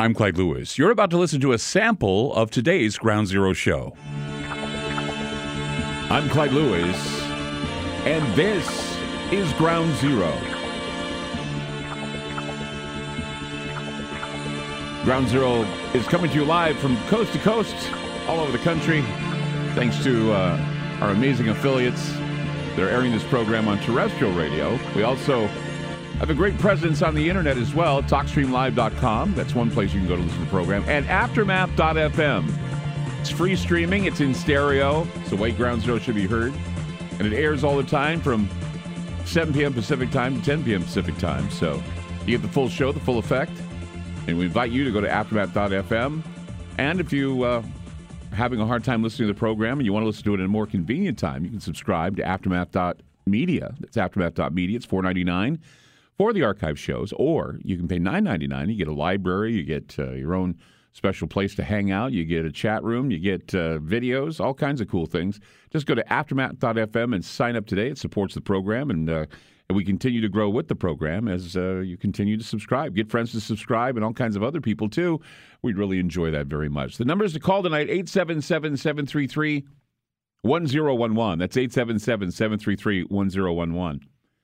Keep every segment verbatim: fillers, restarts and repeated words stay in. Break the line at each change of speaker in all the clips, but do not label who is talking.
I'm Clyde Lewis. You're about to listen to a sample of today's Ground Zero show. I'm Clyde Lewis, and this is Ground Zero. Ground Zero is coming to you live from coast to coast, all over the country, thanks to uh, our amazing affiliates. They're airing this program on terrestrial radio. We also have a great presence on the internet as well, talk stream live dot com. That's one place you can go to listen to the program. And aftermath dot f m. It's free streaming. It's in stereo. It's the way Ground Zero should be heard. And it airs all the time from seven p.m. Pacific time to ten p.m. Pacific time. So you get the full show, the full effect. And we invite you to go to aftermath dot f m. And if you uh, are having a hard time listening to the program and you want to listen to it at a more convenient time, you can subscribe to aftermath dot media. That's aftermath dot media. It's four dollars and ninety-nine cents for the archive shows, or you can pay nine dollars and ninety-nine cents. You get a library, you get uh, your own special place to hang out, you get a chat room, you get uh, videos, all kinds of cool things. Just go to aftermath dot f m and sign up today. It supports the program, and, uh, and we continue to grow with the program as uh, you continue to subscribe. Get friends to subscribe and all kinds of other people, too. We'd really enjoy that very much. The numbers to call tonight, eight seven seven, seven three three, one zero one one. That's eight seven seven, seven three three, one zero one one.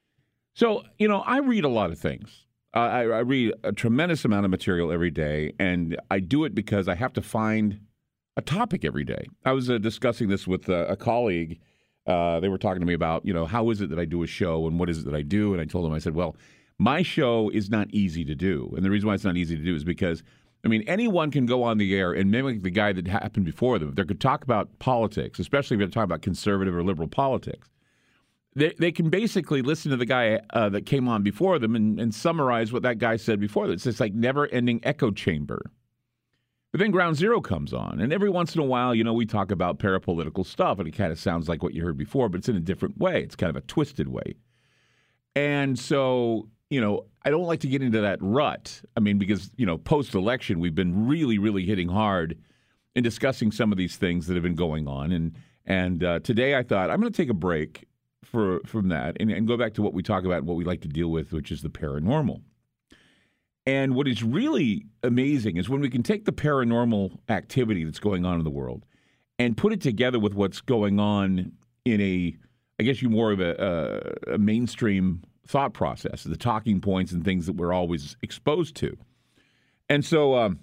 So, you know, I read a lot of things. Uh, I, I read a tremendous amount of material every day, and I do it because I have to find a topic every day. I was uh, discussing this with uh, a colleague. Uh, they were talking to me about, you know, how is it that I do a show and what is it that I do? And I told them, I said, well, my show is not easy to do. And the reason why it's not easy to do is because, I mean, anyone can go on the air and mimic the guy that happened before them. They could talk about politics, especially if they're talking about conservative or liberal politics. They they can basically listen to the guy uh, that came on before them and, and summarize what that guy said before them. It's just like never-ending echo chamber. But then Ground Zero comes on, and every once in a while, you know, we talk about parapolitical stuff, and it kind of sounds like what you heard before, but it's in a different way. It's kind of a twisted way. And so, you know, I don't like to get into that rut. I mean, because, you know, post-election, we've been really, really hitting hard in discussing some of these things that have been going on. And, and uh, today I thought, I'm going to take a break For, from that and, and go back to what we talk about and what we like to deal with, which is the paranormal. And what is really amazing is when we can take the paranormal activity that's going on in the world and put it together with what's going on in a, I guess you more of a, a, a mainstream thought process, the talking points and things that we're always exposed to. And so um,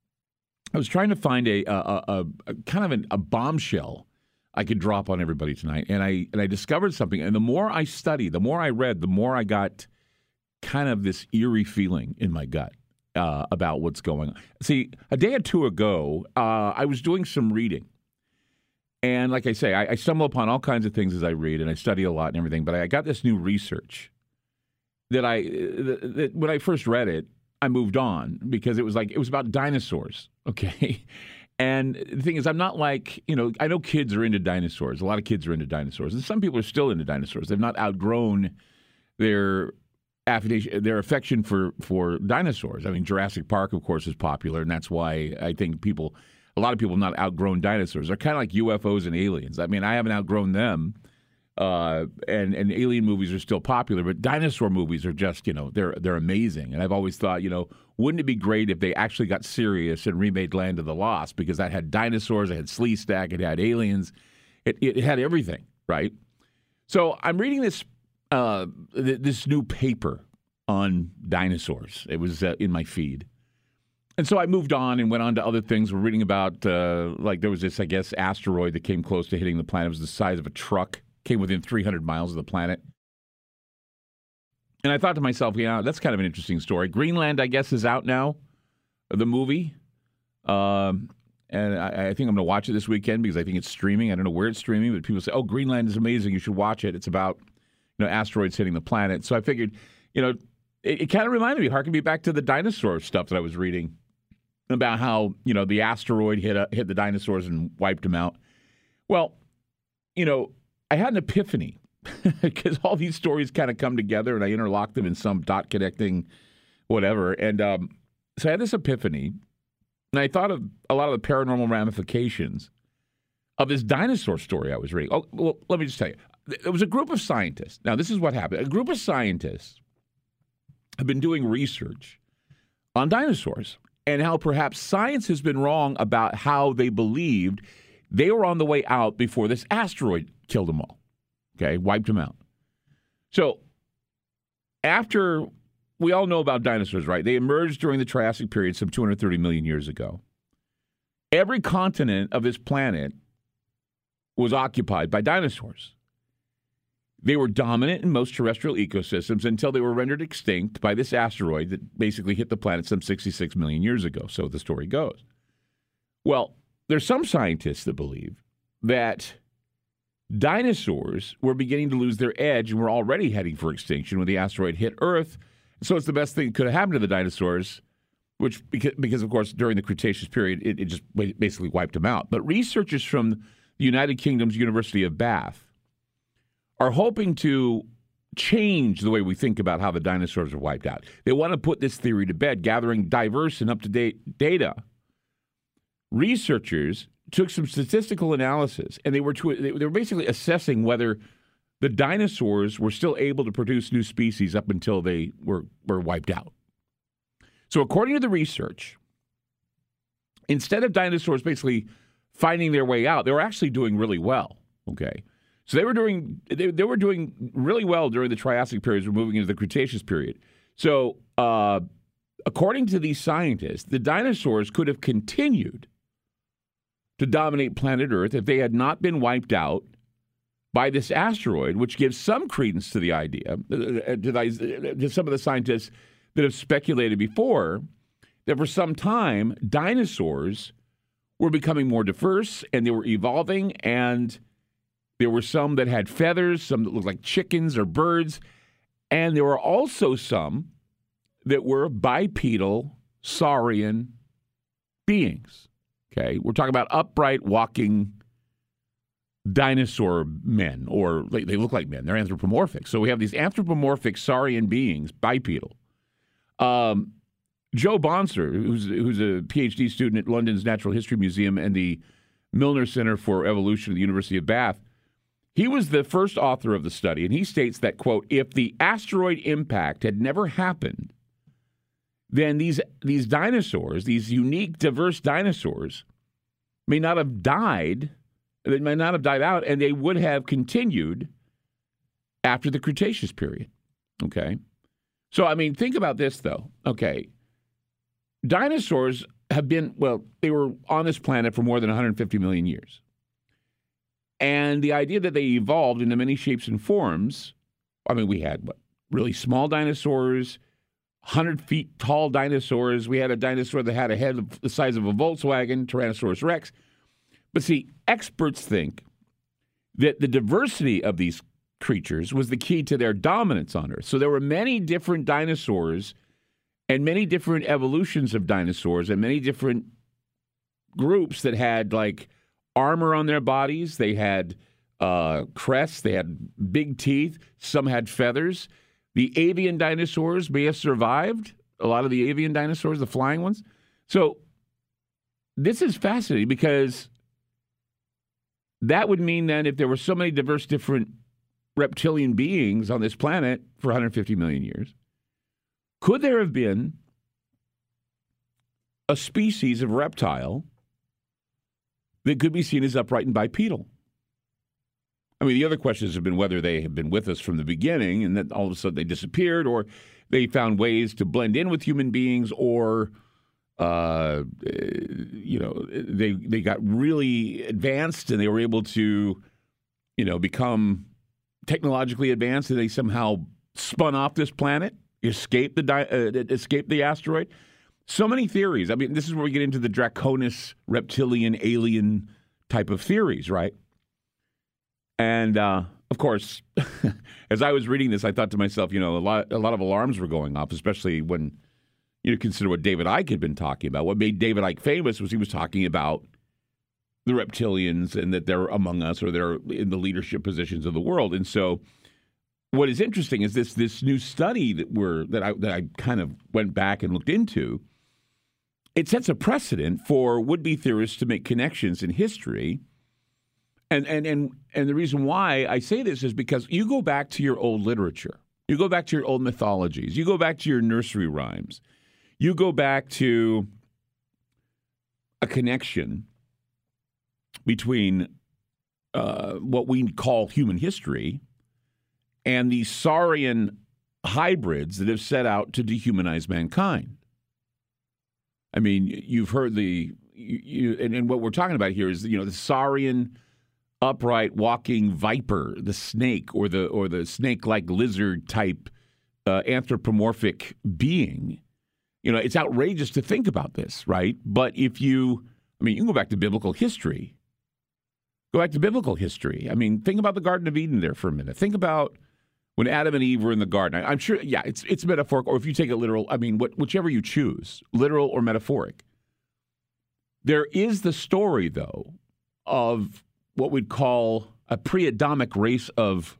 I was trying to find a, a, a, a kind of an, a bombshell I could drop on everybody tonight. And I and I discovered something. And the more I studied, the more I read, the more I got kind of this eerie feeling in my gut uh, about what's going on. See, a day or two ago, uh, I was doing some reading. And like I say, I, I stumble upon all kinds of things as I read, and I study a lot and everything. But I got this new research that I, that, that when I first read it, I moved on because it was like, it was about dinosaurs, okay? And the thing is, I'm not like, you know, I know kids are into dinosaurs. A lot of kids are into dinosaurs. And some people are still into dinosaurs. They've not outgrown their affection, their affection for, for dinosaurs. I mean, Jurassic Park, of course, is popular. And that's why I think people, a lot of people have not outgrown dinosaurs. They're kind of like U F Os and aliens. I mean, I haven't outgrown them. Uh, and, and alien movies are still popular, but dinosaur movies are just, you know, they're they're amazing. And I've always thought, you know, wouldn't it be great if they actually got serious and remade Land of the Lost, because that had dinosaurs, it had Sleestak, it had aliens, it, it had everything, right? So I'm reading this uh, th- this new paper on dinosaurs. It was uh, in my feed. And so I moved on and went on to other things. We're reading about, uh, like there was this, I guess, asteroid that came close to hitting the planet. It was the size of a truck. Came within three hundred miles of the planet. And I thought to myself, yeah, that's kind of an interesting story. Greenland, I guess, is out now, the movie. Um, and I, I think I'm going to watch it this weekend because I think it's streaming. I don't know where it's streaming, but people say, oh, Greenland is amazing. You should watch it. It's about, you know, asteroids hitting the planet. So I figured, you know, it, it kind of reminded me, harken me back to the dinosaur stuff that I was reading about how, you know, the asteroid hit, a, hit the dinosaurs and wiped them out. Well, you know, I had an epiphany because all these stories kind of come together and I interlock them in some dot connecting whatever. And um, so I had this epiphany, and I thought of a lot of the paranormal ramifications of this dinosaur story I was reading. Oh, well, let me just tell you. There was a group of scientists. Now, this is what happened. A group of scientists have been doing research on dinosaurs. and how perhaps science has been wrong about how they believed they were on the way out before this asteroid killed them all, okay, wiped them out. So after, we all know about dinosaurs, right? They emerged during the Triassic period some two hundred thirty million years ago. Every continent of this planet was occupied by dinosaurs. They were dominant in most terrestrial ecosystems until they were rendered extinct by this asteroid that basically hit the planet some sixty-six million years ago, so the story goes. Well, there's some scientists that believe that dinosaurs were beginning to lose their edge and were already heading for extinction when the asteroid hit Earth. So it's the best thing that could have happened to the dinosaurs, which because, because of course, during the Cretaceous period, it, it just basically wiped them out. But researchers from the United Kingdom's University of Bath are hoping to change the way we think about how the dinosaurs were wiped out. They want to put this theory to bed, gathering diverse and up-to-date data. Researchers took some statistical analysis, and they were to, they were basically assessing whether the dinosaurs were still able to produce new species up until they were, were wiped out. So according to the research, instead of dinosaurs basically finding their way out, they were actually doing really well, okay? So they were doing they, they were doing really well during the Triassic period. We're moving into the Cretaceous period. So uh, according to these scientists, the dinosaurs could have continued to dominate planet Earth if they had not been wiped out by this asteroid, which gives some credence to the idea, uh, to, the, to some of the scientists that have speculated before, that for some time, dinosaurs were becoming more diverse and they were evolving, and there were some that had feathers, some that looked like chickens or birds, and there were also some that were bipedal saurian beings. Okay, we're talking about upright walking dinosaur men, or they look like men. They're anthropomorphic. So we have these anthropomorphic saurian beings, bipedal. Um, Joe Bonser, who's, who's a PhD student at London's Natural History Museum and the Milner Center for Evolution at the University of Bath, he was the first author of the study, and he states that, quote, if the asteroid impact had never happened, then these these dinosaurs, these unique, diverse dinosaurs, may not have died, they may not have died out, and they would have continued after the Cretaceous period, okay? So, I mean, think about this, though, okay? Dinosaurs have been, well, they were on this planet for more than one hundred fifty million years. And the idea that they evolved into many shapes and forms, I mean, we had what, really small dinosaurs, one hundred feet tall dinosaurs. We had a dinosaur that had a head the size of a Volkswagen, Tyrannosaurus rex. But see, experts think that the diversity of these creatures was the key to their dominance on Earth. So there were many different dinosaurs and many different evolutions of dinosaurs and many different groups that had, like, armor on their bodies. They had uh, crests. They had big teeth. Some had feathers. The avian dinosaurs may have survived. A lot of the avian dinosaurs, the flying ones. So this is fascinating because that would mean then if there were so many diverse different reptilian beings on this planet for one hundred fifty million years, could there have been a species of reptile that could be seen as upright and bipedal? I mean, the other questions have been whether they have been with us from the beginning and then all of a sudden they disappeared, or they found ways to blend in with human beings, or, uh, you know, they they got really advanced and they were able to, you know, become technologically advanced, and they somehow spun off this planet, escaped the di- uh, escaped the asteroid. So many theories. I mean, this is where we get into the Draconis reptilian alien type of theories, right? And, uh, of course, as I was reading this, I thought to myself, you know, a lot, a lot of alarms were going off, especially when you consider what David Icke had been talking about. What made David Icke famous was he was talking about the reptilians and that they're among us, or they're in the leadership positions of the world. And so what is interesting is this this new study that we're that I that I kind of went back and looked into. It sets a precedent for would-be theorists to make connections in history. And, and, and, and the reason why I say this is because you go back to your old literature. You go back to your old mythologies. You go back to your nursery rhymes. You go back to a connection between uh, what we call human history and the saurian hybrids that have set out to dehumanize mankind. I mean, you've heard the, you, you, and, and what we're talking about here is, you know, the saurian upright walking viper, the snake, or the or the snake-like lizard type uh, anthropomorphic being. You know, it's outrageous to think about this, right? But if you, I mean, you can go back to biblical history. Go back to biblical history. I mean, think about the Garden of Eden there for a minute. Think about when Adam and Eve were in the garden. I'm sure, yeah, it's it's metaphorical, or if you take it literal, I mean, what, whichever you choose, literal or metaphoric. There is the story, though, of what we'd call a pre-Adamic race of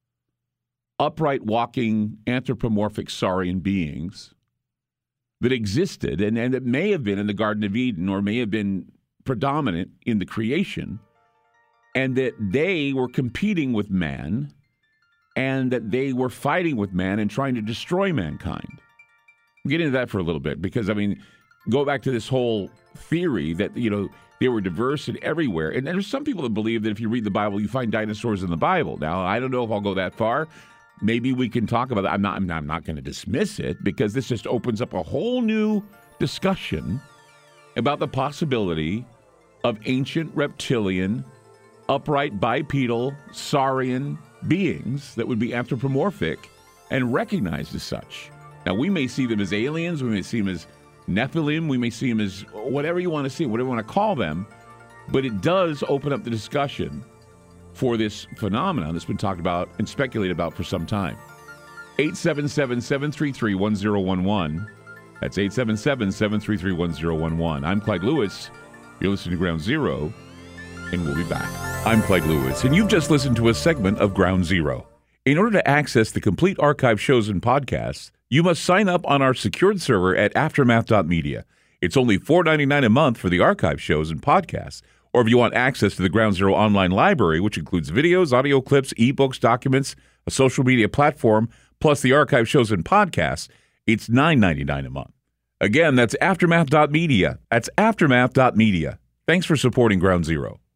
upright walking anthropomorphic saurian beings that existed and, and that may have been in the Garden of Eden or may have been predominant in the creation, and that they were competing with man and that they were fighting with man and trying to destroy mankind. I'll get into that for a little bit because, I mean, go back to this whole theory that, you know, they were diverse and everywhere. And there's some people that believe that if you read the Bible, you find dinosaurs in the Bible. Now, I don't know if I'll go that far. Maybe we can talk about that. I'm not, I'm not, I'm not going to dismiss it because this just opens up a whole new discussion about the possibility of ancient reptilian, upright bipedal, saurian beings that would be anthropomorphic and recognized as such. Now, we may see them as aliens. We may see them as Nephilim. We may see them as whatever you want to see, whatever you want to call them. But it does open up the discussion for this phenomenon that's been talked about and speculated about for some time. eight seven seven, seven three three, one zero one one. That's eight seven seven, seven three three, one zero one one. I'm Clyde Lewis. You're listening to Ground Zero, and we'll be back. I'm Clyde Lewis, and you've just listened to a segment of Ground Zero. In order to access the complete archive shows and podcasts, you must sign up on our secured server at aftermath dot media. It's only four dollars and ninety-nine cents a month for the archive shows and podcasts. Or if you want access to the Ground Zero online library, which includes videos, audio clips, ebooks, documents, a social media platform, plus the archive shows and podcasts, it's nine dollars and ninety-nine cents a month. Again, that's aftermath dot media. That's aftermath dot media. Thanks for supporting Ground Zero.